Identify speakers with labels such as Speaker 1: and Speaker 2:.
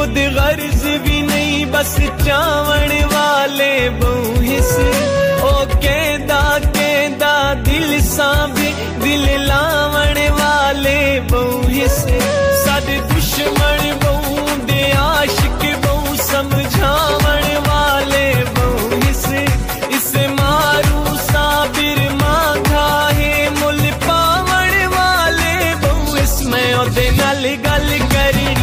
Speaker 1: खुद गर्ज भी नहीं बस चावण वाले बहु हिस ओ केंदा दिल सा भी दिल लावण वाले बहु हिस साडे दुश्मन बहु दे आशिक बहु समझावण वाले बहु हिस इस मारू साबिर मांगा है मुल पावण वाले बहु हिस मैं ओदे नाल गल करी